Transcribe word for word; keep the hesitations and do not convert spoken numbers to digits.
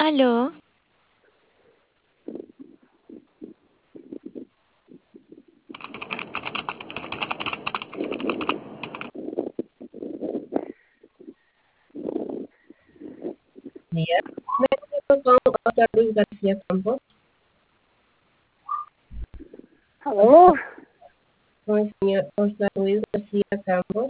Aló, Día. Me comunico con Oscar Luis García Campos, Aló, con el señor Oscar Luis García Campos.